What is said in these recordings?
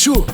sure.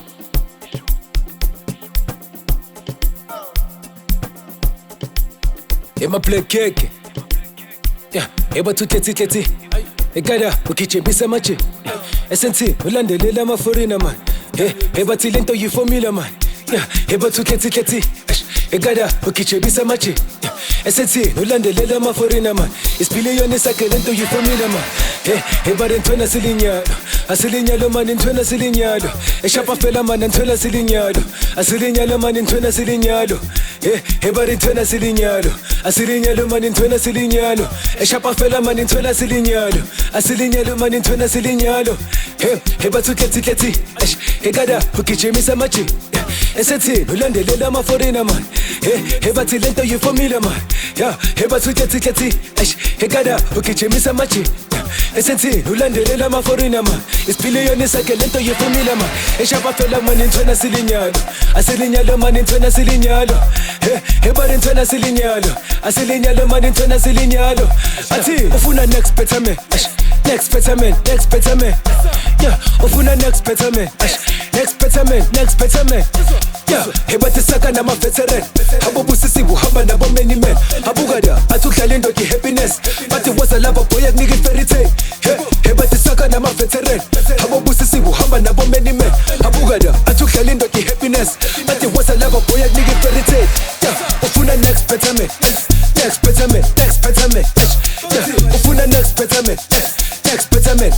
Ema play cake. Yeah, eba tutleti. Ekada ukichebisa machi. SNT ulandelela maforina man. Eba tilento yifomila man. Yeah, eba tutleti. Ekada ukichebisa machi. SNT ulandelela maforina man. Ispiliyoni sakelento yifomila man. Eba rentona silinyalo. Asilinyalo man intona silinyalo. Eshapa fela man intona silinyalo. Asilinyalo man intona silinyalo. Eba rentona silinyalo. Asilinyalo man intona silinyalo. Eshapa fela man intona silinyalo. Asilinyalo man intona silinyalo. Eba tutleti. Ekada ukichemisa machi. SNT ulandelela maforina man. Eba tilento yifomila man. Eba tutleti. Ekada ukichemisa machi. SNT ulandelela maforina man. Ispiliyoni sakelento yifomila man. Eshapa fela man intona silinyalo. Asilinyalo man intona silinyalo. Eba intona silinyalo. Asilinyalo man intona silinyalo. Ati ufuna next better man. Next better man. Yeah, ufuna next better man. Next better man. Yeah, eba tisaka na veteran. Habo busisi buhamba na many men. Habugada atukhlala ndoki happiness. But it was a love boy nigga fairy tale. Eba tisaka na veteran. Habo busisi buhamba na many men. Habugada atukhlala ndoki happiness. But it was a love boy nigga fairy tale. Yeah, ufuna next better man. Next better man. Yeah, ufuna next better man. Next better man.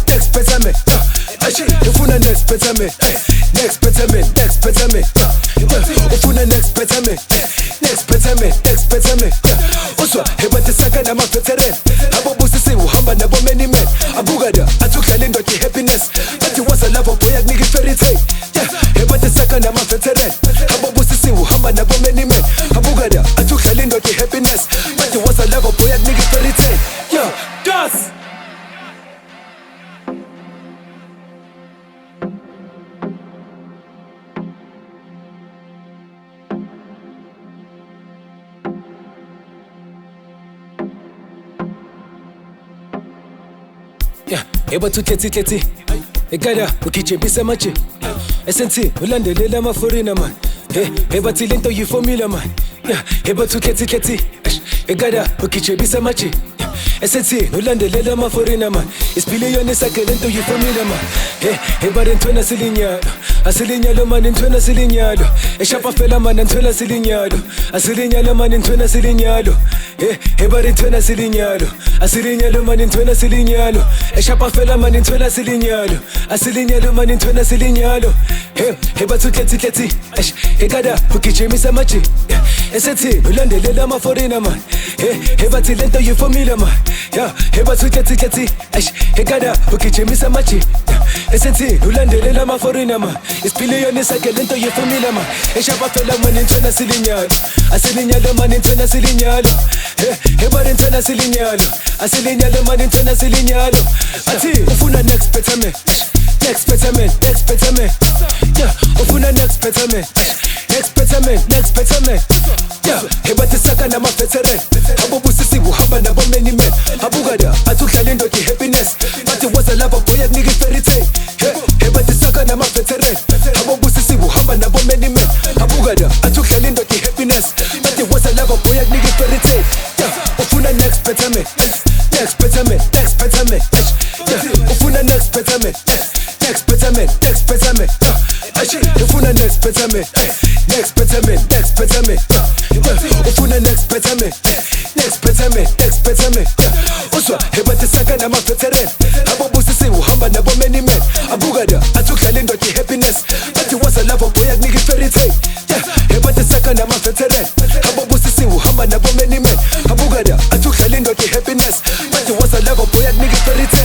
Ufuna next better man. Next better man. Ufuna next better man. Next better man. Uswa heba tisaka na veteran. Abo busisi uhamba na many men. Abugada atukhlala ndoki happiness. But it was a love boy nigga fairy tale. Yeah, heba tisaka na veteran. Abo busisi uhamba na many men. Abugada atukhlala ndoki happiness. But it was a love boy nigga fairy tale. Yeah, das. Yeah, eba tutleti. Ekada ukichebisa machi. SNT ulandelela maforina man. Eba tilento yifomila man. Yeah, eba tutleti. Ekada ukichebisa machi. SNT ulandelela maforina man. Ispiliyoni sakelento yifomila man. Eba rentona silinyalo. Asilinyalo man intona silinyalo. Eshapa fela man intona silinyalo. Asilinyalo man intona silinyalo. Eba rentona silinyalo. Asilinyalo man intona silinyalo. Eshapa fela man intona silinyalo. Asilinyalo man intona silinyalo. Eba tutleti. Ekada ukichemisa machi. SNT ulandelela maforina man. Eba tilento yifomila man. Eba tutleti. Ekada ukichemisa machi. SNT ulandelela maforina man. Ispiliyoni sakelento yifomila man. Eshapa fela man intona silinyalo. Asilinyalo man intona silinyalo. Eba intona silinyalo. Asilinyalo man intona silinyalo. Ati ufuna next better man. Next better man. Yeah, ufuna next better man. Next better man. Yeah, eba tisaka na veteran. Abo busisi buhamba na many men. Abugada atukhlala ndoki happiness. But it was a love boy nigga fairy tale. Eba tisaka na veteran. Abo busisi buhamba na many men. Abugada atukhlala ndoki happiness. But it was a love boy nigga fairy tale. Yeah, ufuna next better man. Next better man. Yeah, ufuna next better man. Next better man. Ufuna next better man. Next better man. Ufuna next better man. Next better man. Uswa heba tisaka na veteran. Abo busisi uhamba na many men. Abugada atukhlala ndoki happiness. But it was a love boy nigga fairy tale. Yeah, heba tisaka na veteran. Abo busisi uhamba na many men. Abugada atukhlala ndoki happiness. But it was a love boy nigga fairy tale.